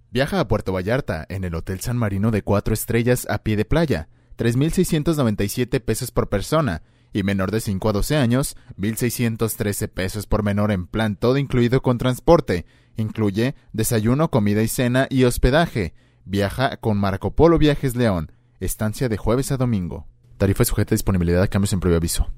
Viaja a Puerto Vallarta en el Hotel San Marino de 4 estrellas a pie de playa, 3,697 pesos por persona, y menor de 5 a 12 años, 1,613 pesos por menor en plan todo incluido con transporte. Incluye desayuno, comida y cena y hospedaje. Viaja con Marco Polo Viajes León. Estancia de jueves a domingo. Tarifa sujeta a disponibilidad, cambios en previo aviso.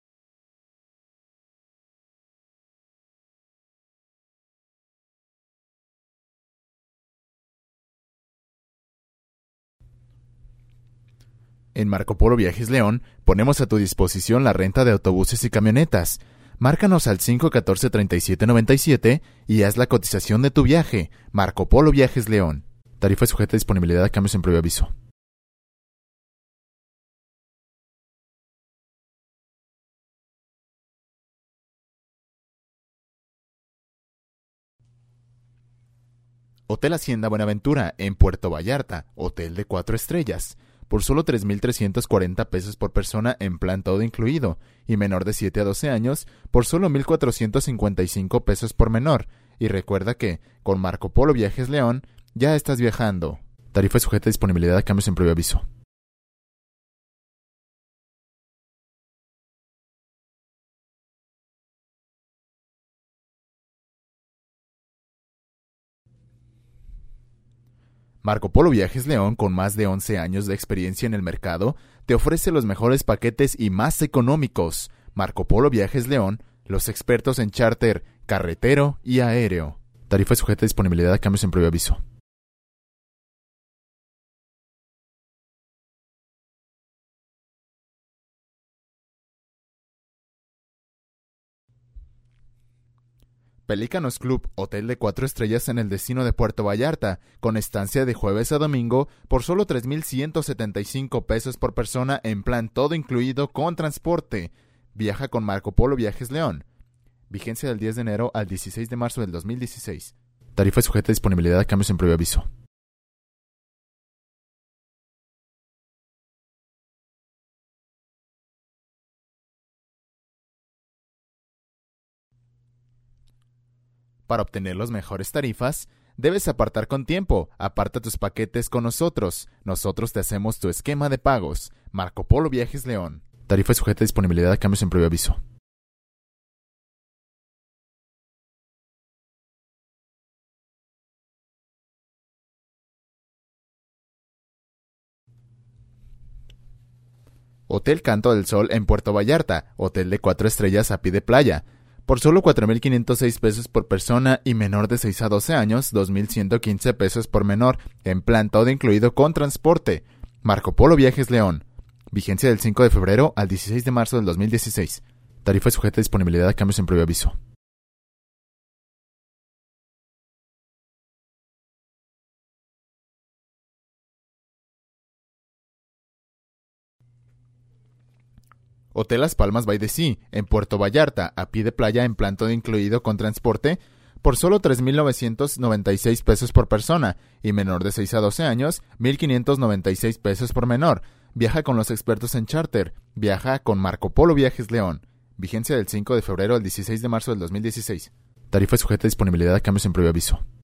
En Marco Polo Viajes León ponemos a tu disposición la renta de autobuses y camionetas. Márcanos al 514-3797 y haz la cotización de tu viaje. Marco Polo Viajes León. Tarifa sujeta a disponibilidad, cambios en previo aviso. Hotel Hacienda Buenaventura en Puerto Vallarta, hotel de 4 estrellas. Por solo 3,340 pesos por persona en plan todo incluido, y menor de 7 a 12 años por solo 1,455 pesos por menor. Y recuerda que, con Marco Polo Viajes León, ya estás viajando. Tarifa sujeta a disponibilidad, cambios en previo aviso. Marco Polo Viajes León, con más de 11 años de experiencia en el mercado, te ofrece los mejores paquetes y más económicos. Marco Polo Viajes León, los expertos en charter, carretero y aéreo. Tarifa sujeta a disponibilidad, cambios en previo aviso. Pelícanos Club, hotel de 4 estrellas en el destino de Puerto Vallarta, con estancia de jueves a domingo por solo 3,175 pesos por persona en plan todo incluido con transporte. Viaja con Marco Polo Viajes León. Vigencia del 10 de enero al 16 de marzo del 2016. Tarifa sujeta a disponibilidad, cambios en previo aviso. Para obtener las mejores tarifas, debes apartar con tiempo. Aparta tus paquetes con nosotros. Nosotros te hacemos tu esquema de pagos. Marco Polo Viajes León. Tarifa sujeta a disponibilidad, cambios en previo aviso. Hotel Canto del Sol en Puerto Vallarta, hotel de 4 estrellas a pie de playa. Por solo 4,506 pesos por persona y menor de 6 a 12 años, 2,115 pesos por menor, en plan todo incluido con transporte. Marco Polo Viajes León. Vigencia del 5 de febrero al 16 de marzo del 2016. Tarifa sujeta a disponibilidad, cambios en previo aviso. Hotel Las Palmas by the Sea, en Puerto Vallarta, a pie de playa en plan todo incluido con transporte, por solo 3,996 pesos por persona, y menor de 6 a 12 años, 1,596 pesos por menor. Viaja con los expertos en charter. Viaja con Marco Polo Viajes León. Vigencia del 5 de febrero al 16 de marzo del 2016. Tarifa sujeta a disponibilidad, cambios en previo aviso.